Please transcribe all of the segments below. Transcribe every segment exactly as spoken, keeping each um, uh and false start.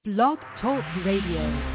Blog Talk Radio.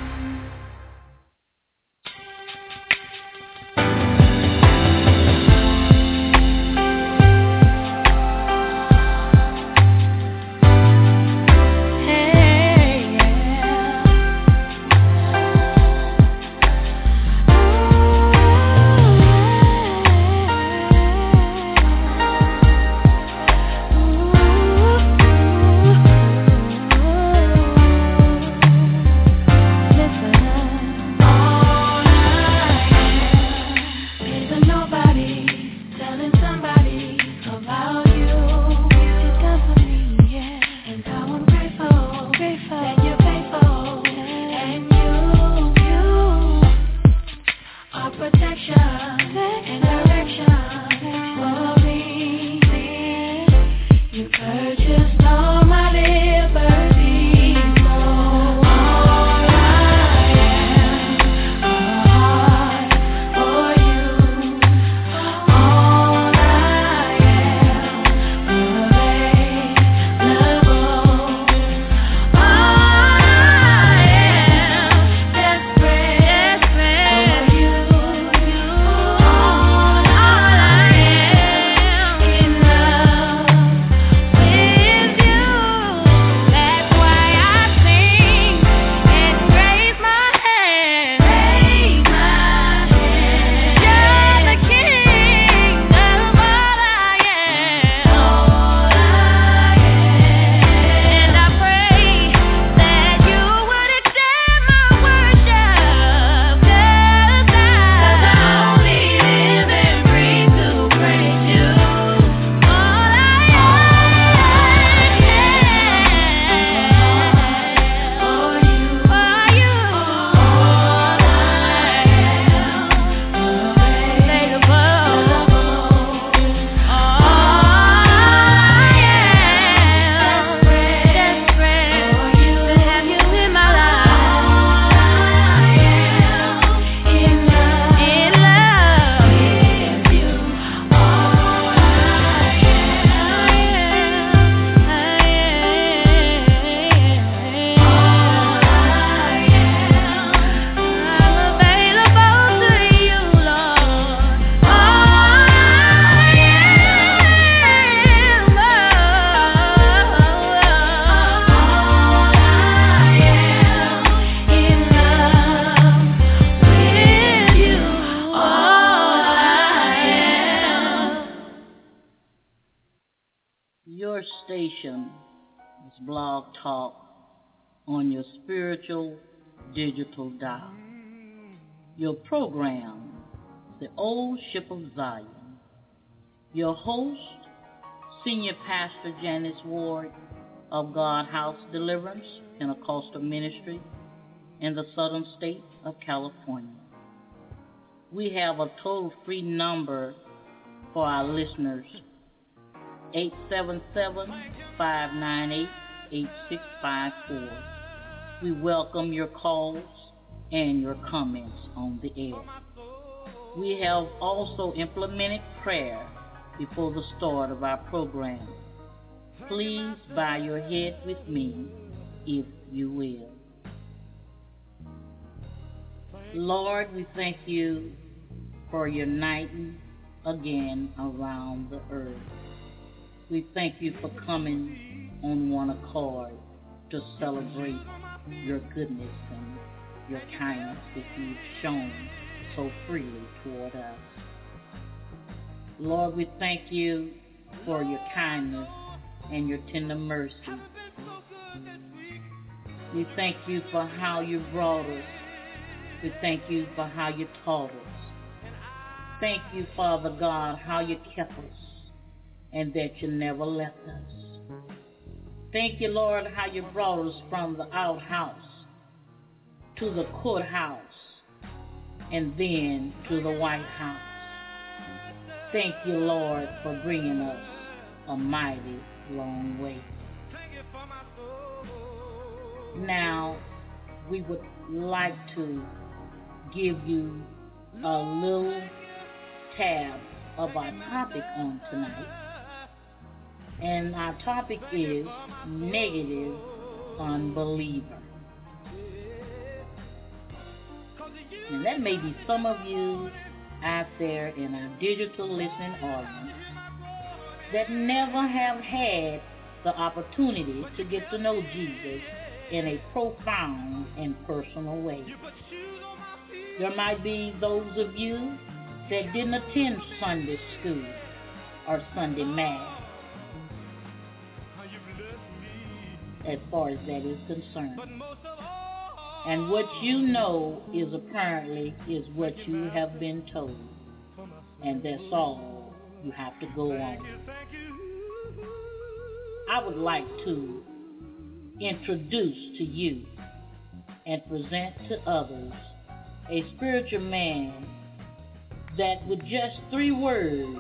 Digital dial. Your program, The Old Ship of Zion. Your host, Senior Pastor Janice Ward of God House Deliverance Pentecostal Ministry in the southern state of California. We have a toll-free number for our listeners, eight seven seven, five nine eight, eight six five four. We welcome your calls and your comments on the air. We have also implemented prayer before the start of our program. Please bow your head with me, if you will. Lord, we thank you for uniting again around the earth. We thank you for coming on one accord to celebrate your goodness and your kindness that you've shown so freely toward us. Lord, we thank you for your kindness and your tender mercy. We thank you for how you brought us. We thank you for how you taught us. Thank you, Father God, how you kept us and that you never left us. Thank you, Lord, how you brought us from the outhouse to the courthouse and then to the White House. Thank you, Lord, for bringing us a mighty long way. Now, we would like to give you a little tab of our topic on tonight. And our topic is negative unbeliever. And that may be some of you out there in our digital listening audience that never have had the opportunity to get to know Jesus in a profound and personal way. There might be those of you that didn't attend Sunday school or Sunday Mass, as far as that is concerned. And what you know is apparently is what you have been told. And that's all you have to go on. I would like to introduce to you and present to others a spiritual man that with just three words,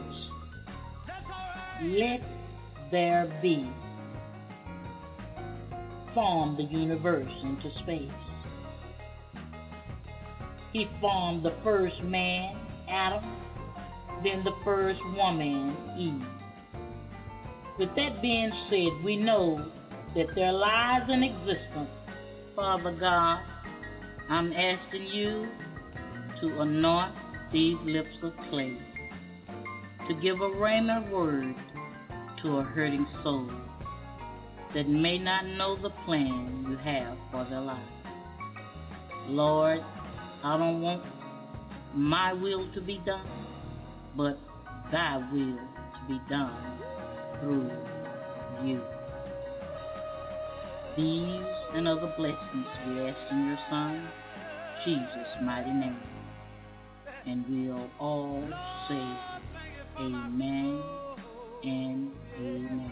let there be, formed the universe into space. He formed the first man, Adam, then the first woman, Eve. With that being said, we know that there lies in existence. Father God, I'm asking you to anoint these lips of clay, to give a rhema word to a hurting soul that may not know the plan you have for their life. Lord, I don't want my will to be done, but thy will to be done through you. These and other blessings we ask in your Son, Jesus' mighty name. And we'll all say amen and amen.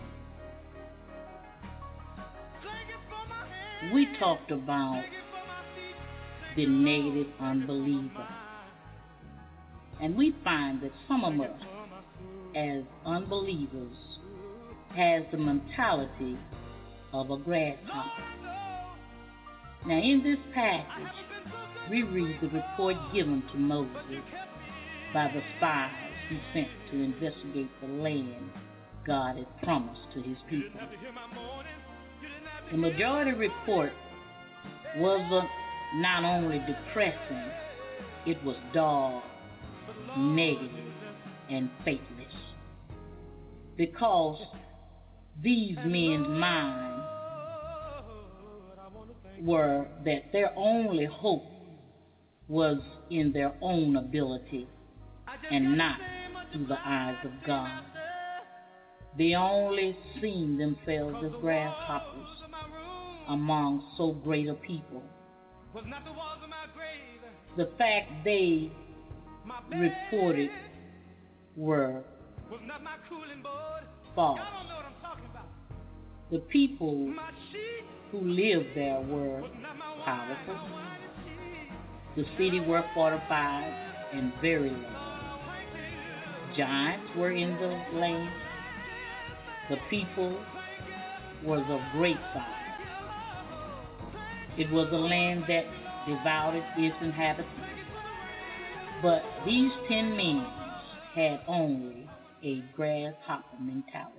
We talked about the negative unbeliever. And we find that some of us, as unbelievers, has the mentality of a grasshopper. Now in this passage, we read the report given to Moses by the spies he sent to investigate the land God had promised to his people. The majority report was not only depressing, it was dull, negative, and faithless. Because these men's minds were that their only hope was in their own ability and not through the eyes of God. They only seen themselves as grasshoppers among so great a people. The fact they reported were false. The people who lived there were powerful. The city were fortified and very large. Giants were in the land. The people was of great size. It was a land that devoured its inhabitants. But these ten men had only a grasshopper mentality.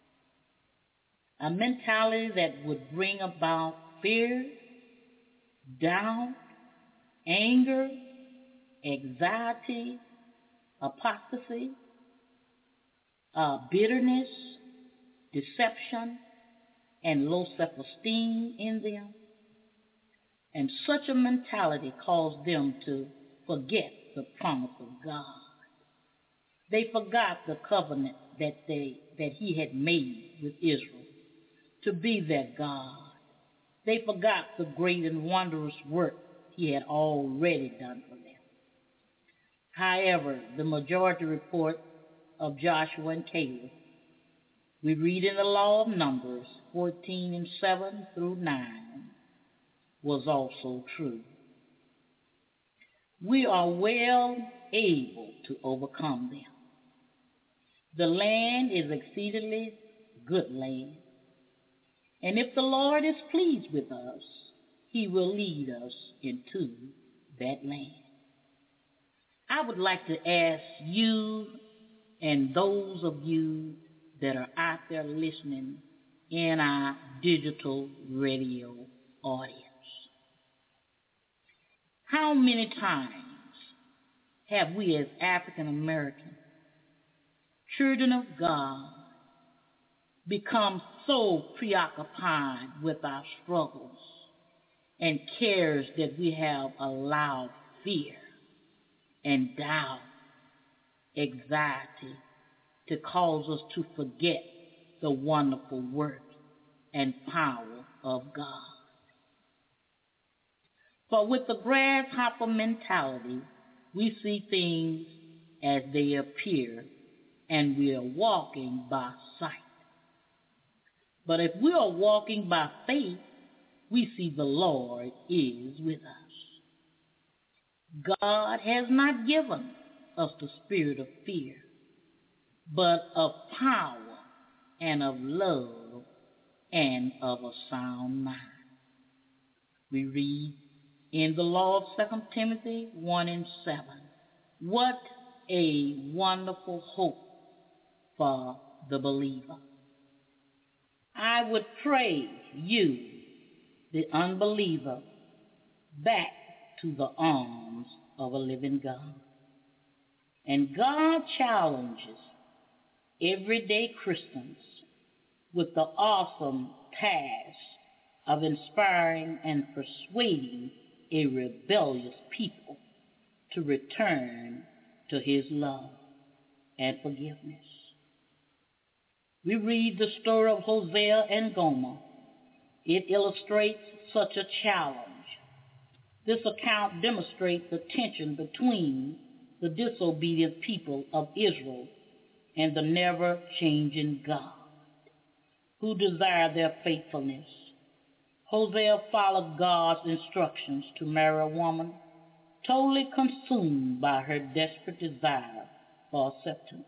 A mentality that would bring about fear, doubt, anger, anxiety, apostasy, uh, bitterness, deception, and low self-esteem in them. And such a mentality caused them to forget the promise of God. They forgot the covenant that they that he had made with Israel to be their God. They forgot the great and wondrous work he had already done for them. However, the majority report of Joshua and Caleb, we read in the law of Numbers fourteen and seven through nine, was also true. We are well able to overcome them. The land is exceedingly good land. And if the Lord is pleased with us, he will lead us into that land. I would like to ask you and those of you that are out there listening in our digital radio audience, how How many times have we as African American children of God become so preoccupied with our struggles and cares that we have allowed fear and doubt, anxiety to cause us to forget the wonderful work and power of God. For with the grasshopper mentality, we see things as they appear, and we are walking by sight. But if we are walking by faith, we see the Lord is with us. God has not given us the spirit of fear, but of power and of love and of a sound mind. We read in the law of Second Timothy one and seven, what a wonderful hope for the believer. I would pray you, the unbeliever, back to the arms of a living God. And God challenges everyday Christians with the awesome task of inspiring and persuading a rebellious people to return to his love and forgiveness. We read the story of Hosea and Gomer. It illustrates such a challenge. This account demonstrates the tension between the disobedient people of Israel and the never-changing God, who desire their faithfulness. Hosea followed God's instructions to marry a woman totally consumed by her desperate desire for acceptance.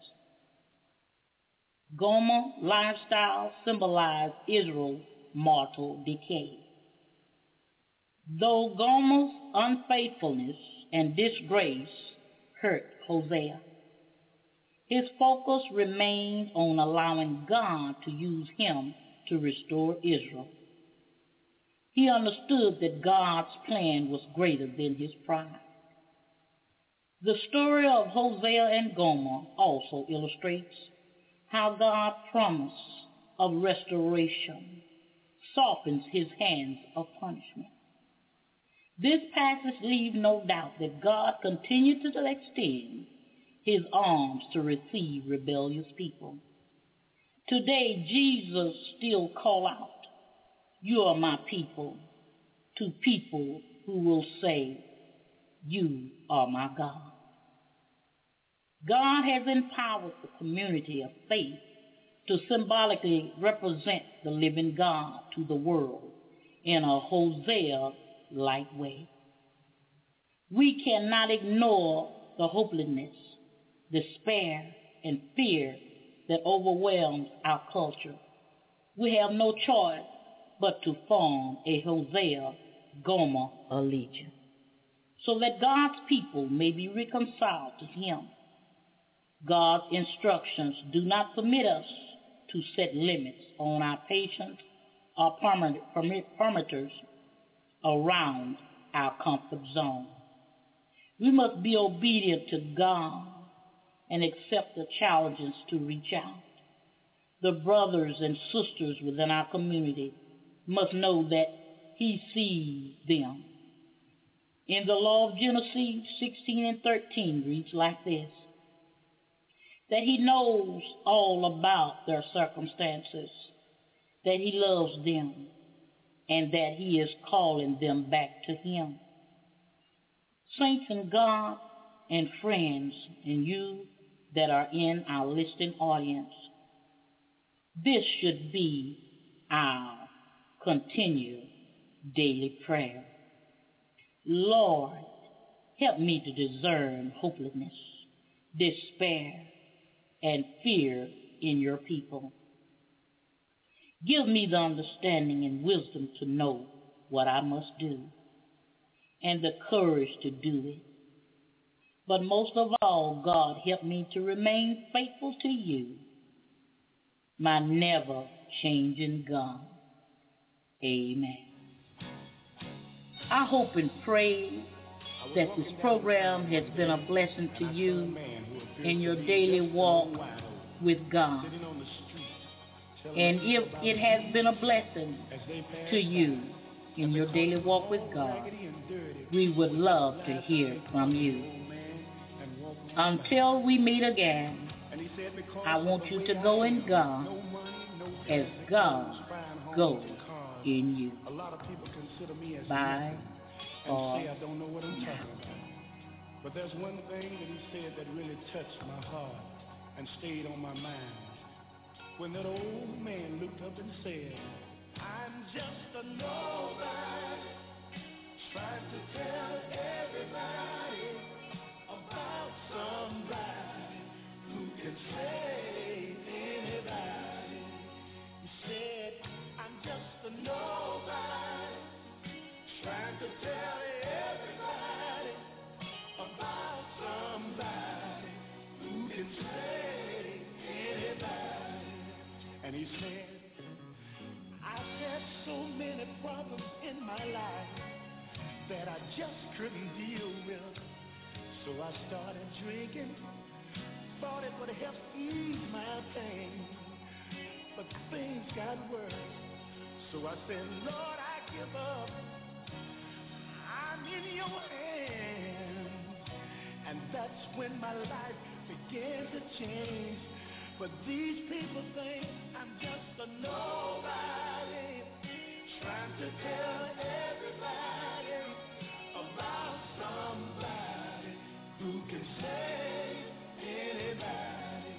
Gomer's lifestyle symbolized Israel's mortal decay. Though Gomer's unfaithfulness and disgrace hurt Hosea, his focus remained on allowing God to use him to restore Israel. He understood that God's plan was greater than his pride. The story of Hosea and Gomer also illustrates how God's promise of restoration softens his hands of punishment. This passage leaves no doubt that God continued to extend his arms to receive rebellious people. Today, Jesus still calls out, "You are my people," to people who will say, "You are my God." God has empowered the community of faith to symbolically represent the living God to the world in a Hosea-like way. We cannot ignore the hopelessness, despair, and fear that overwhelms our culture. We have no choice but to form a Hosea-Gomer allegiance so that God's people may be reconciled to him. God's instructions do not permit us to set limits on our patience or parameters around our comfort zone. We must be obedient to God and accept the challenges to reach out. The brothers and sisters within our community must know that he sees them. In the law of Genesis sixteen and thirteen reads like this, that he knows all about their circumstances, that he loves them, and that he is calling them back to him. Saints in God and friends and you that are in our listening audience, this should be our continued daily prayer. Lord, help me to discern hopelessness, despair, and fear in your people. Give me the understanding and wisdom to know what I must do and the courage to do it. But most of all, God, help me to remain faithful to you, my never-changing God. Amen. I hope and pray that this program has been a blessing to you in your daily walk with God. And if it has been a blessing to you in your daily walk with God, we would love to hear from you. Until we meet again, I want you to go in God as God goes in you. Bye for now. But there's one thing that he said that really touched my heart and stayed on my mind. When that old man looked up and said, I'm just a nobody, trying to tell everybody about somebody who can save anybody. He said, I'm just a nobody, trying to tell everybody about somebody who can save anybody. And he said, I've had so many problems in my life that I just couldn't deal with. So I started drinking, thought it would help ease my pain. But things got worse. So I said, Lord, I give up. I'm in your hands. And that's when my life began to change. But these people think I'm just a nobody, trying to tell everybody about somebody who can save anybody.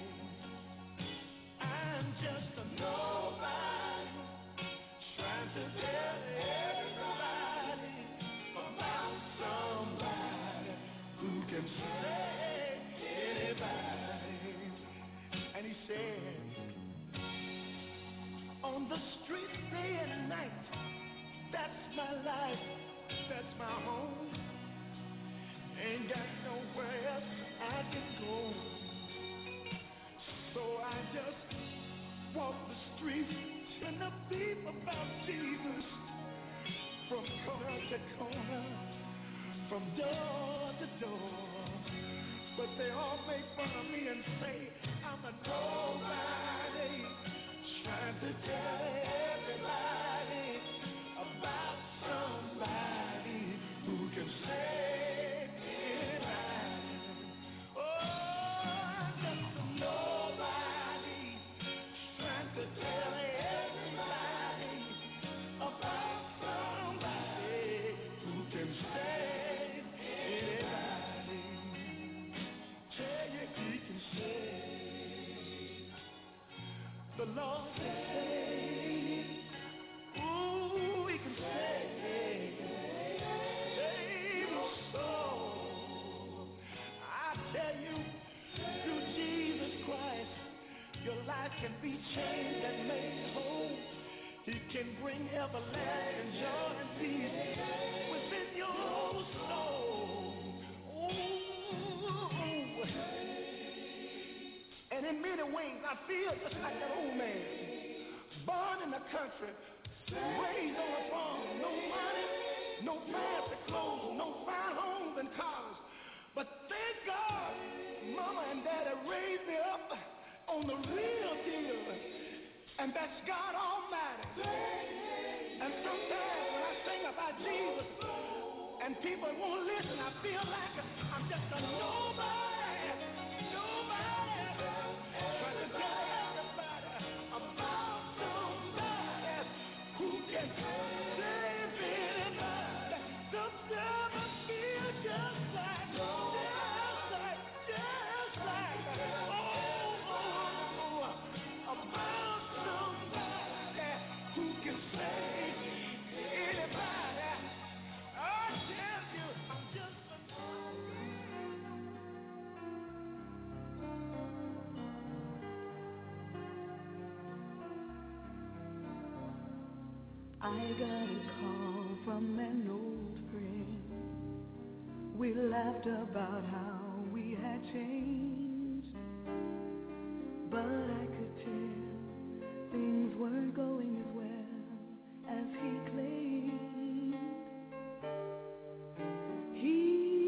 I'm just a nobody, trying to tell everybody about somebody who can save anybody. And he said, on the street day and night, that's my life, that's my home. Ain't got nowhere else I can go. So I just walk the streets and the beat about Jesus, from corner to corner, from door to door. But they all make fun of me and say I'm a nobody, trying to tell everybody about somebody who can save anybody. Oh, I'm just a nobody, trying to tell everybody about somebody who can save anybody. Tell you he can save. The Lord can save. Ooh, he can save. Save your soul. I tell you, through Jesus Christ, your life can be changed and made whole. He can bring everlasting joy and peace within your soul. Ooh. And in many ways, I feel just like that old man, born in the country, raised on a farm, no money, no fancy clothes, no fine homes and cars. But thank God, Mama and Daddy raised me up on the real deal, and that's God Almighty. And sometimes when I sing about Jesus, and people won't listen, I feel like I'm just a nobody, nobody, trying to tell everybody about somebody who can save anybody. Sometimes I feel just like, just like, just like, oh, oh, oh, about somebody who can save anybody. I tell you, I'm just a I got a call from an old friend. We laughed about how we had changed, but I could tell things weren't going as well as he claimed. He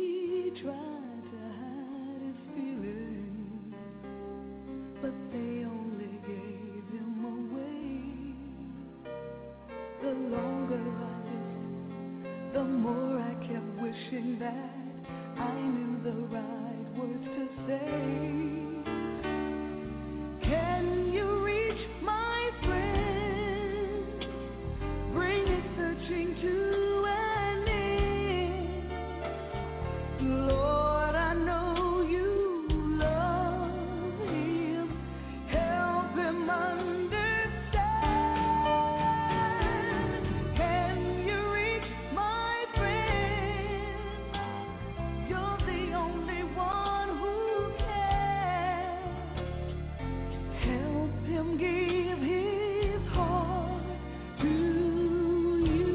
tried to hide his feelings, but they only gave him away. The longer I listened, the more I kept wishing that I knew the right words to say. Can you reach my friend? Bring it searching to an end. Lord, I know you love him. Help him understand. Can you reach my friend? You're the only one who can. Help him give his heart to you.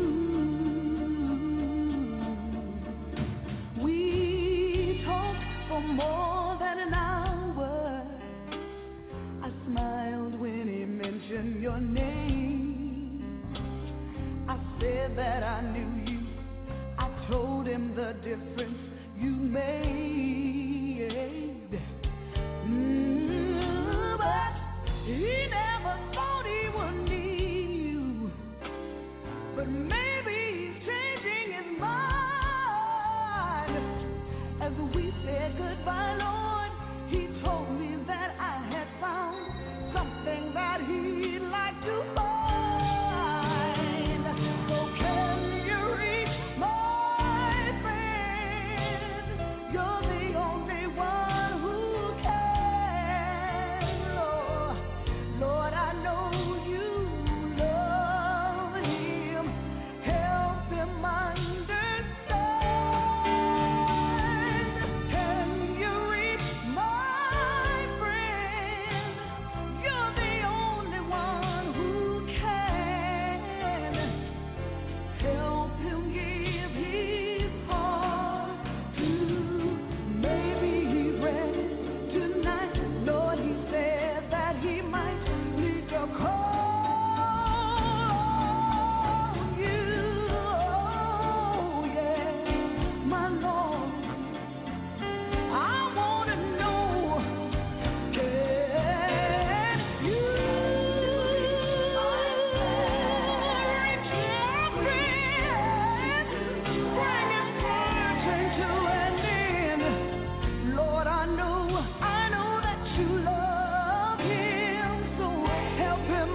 We talked for more than an hour. I smiled when he mentioned your name. I said that I knew you. I told him the difference you made. Mm, but he never thought he would need you. But maybe he's changing his mind. As we said goodbye, Lord, he told me that I had found something that he'd like to find. So can you reach my friend? You're the only one who can. Lord, Lord, I know you love him. Help him understand. Can you reach my friend? You're the only one who can. Help him give his heart to. Maybe he's ready tonight. Lord, he said that he might need to call you. Oh, yeah, my Lord. I want to know, can you reach your friend? Bring his searching to an end. Lord, I know, I know that you love him, so help him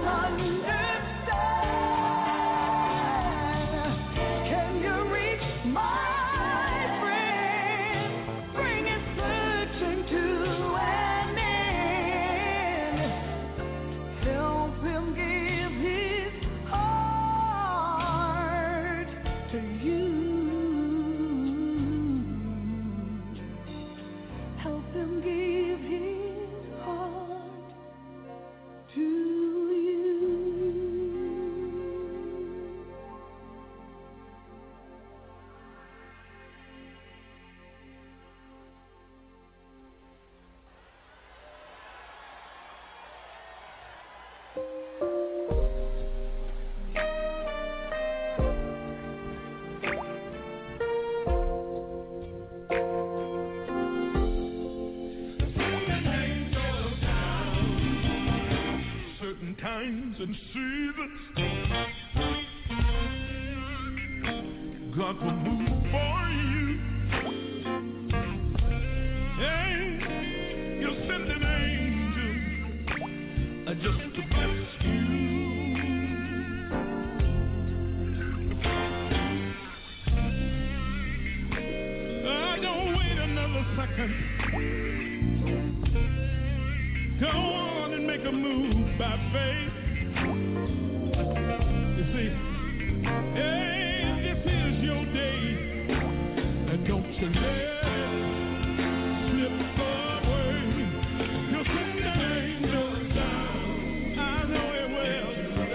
understand. Can you reach my friend? Bring his searching to an end. Help him give his heart to you. Help him give his heart to you. Certain times and seasons, God will move for you. Hey, you'll send an angel uh, just to bless you. Uh, don't wait another second. Go on and make a move by faith. You see, hey, this is your day, and don't you let it slip away. You'll send an angel down. I know it will.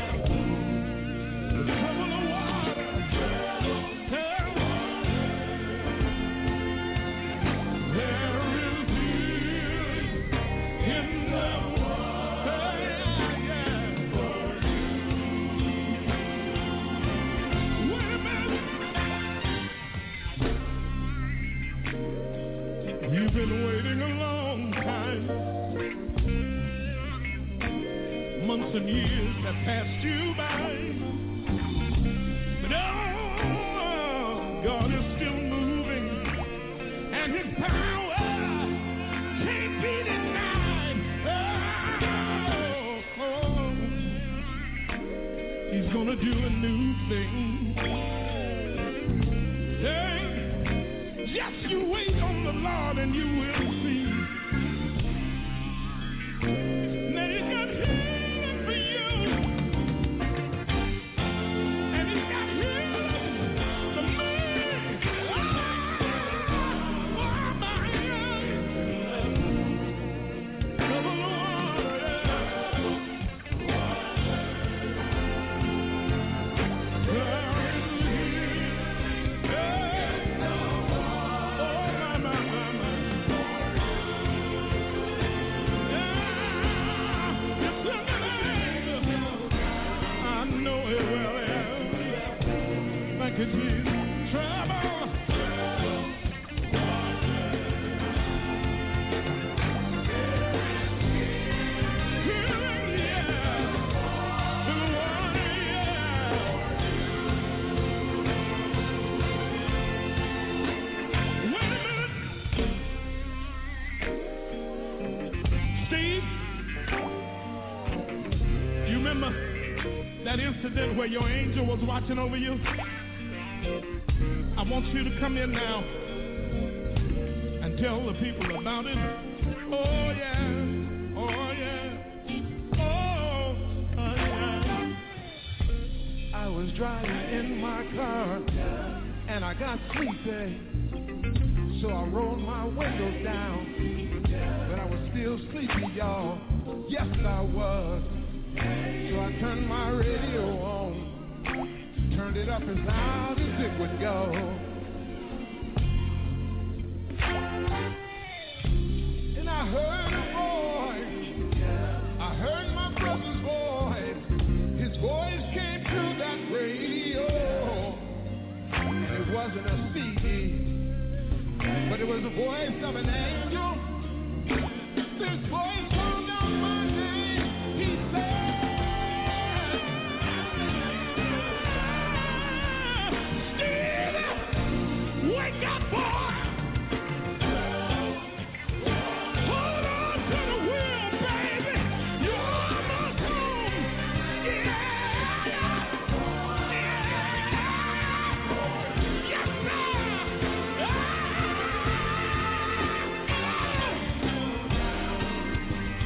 Trouble the water. There is healing in the water. Yeah. You've been waiting a long time. Months and years have passed you by. But oh, God is still moving, and His power can't be denied. Oh, oh. He's gonna do a new thing. Hey, just you wait on the Lord and you will see. Now He's got healing for you, and He's got healing for me. Oh, oh my God. Come on, Jesus, trouble. Healing, yeah. The water, yeah. Wait a minute. Steve, you remember that incident where your angel was watching over you? I want you to come in now and tell the people about it. Oh, yeah. Oh, yeah. Oh, oh yeah. I was driving in my car and I got sleepy. So I rolled my windows down. But I was still sleepy, y'all. Yes, I was. So I turned my radio on. Turned it up as loud as it would go. And I heard a voice. I heard my brother's voice. His voice came through that radio. And it wasn't a C D, but it was the voice of an angel. This voice called out my name. He said, wake up, boy! Hold on to the wheel, baby! You're almost home! Yeah! Yeah! Yes, sir! Ah!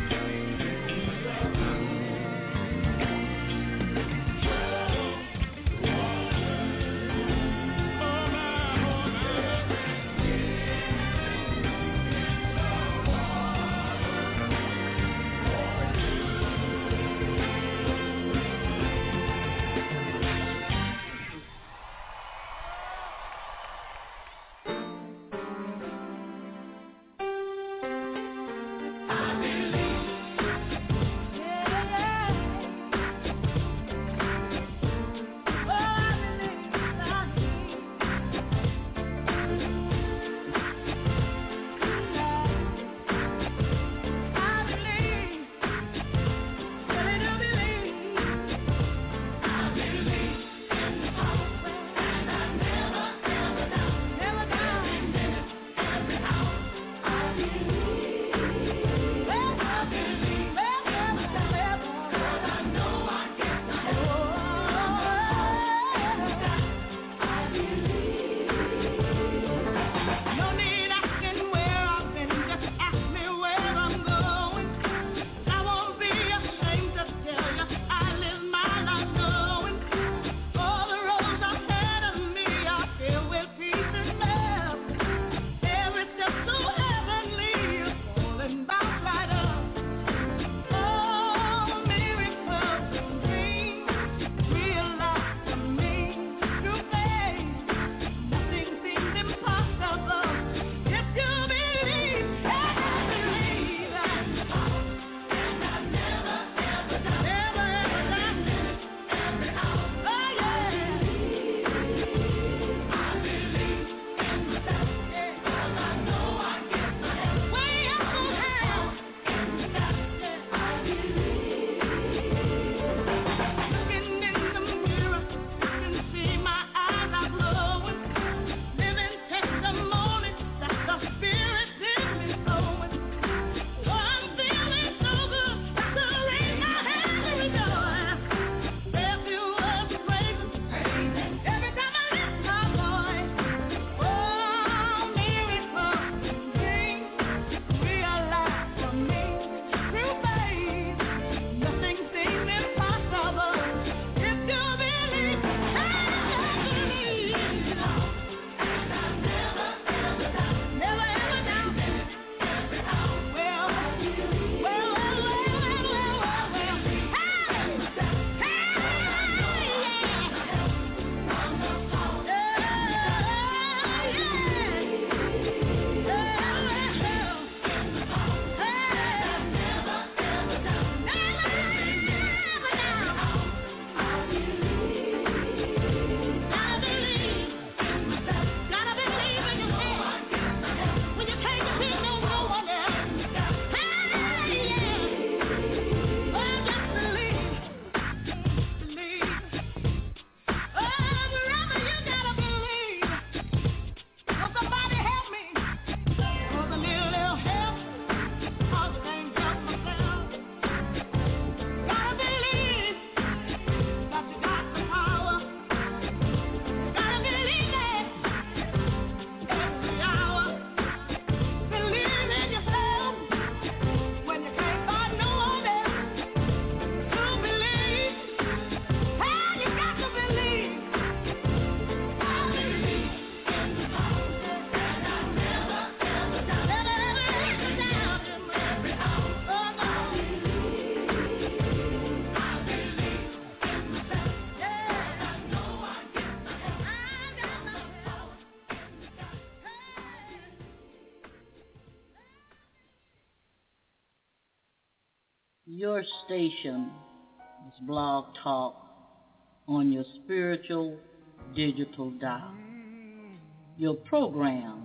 Your station is Blog Talk on your spiritual digital dial. Your program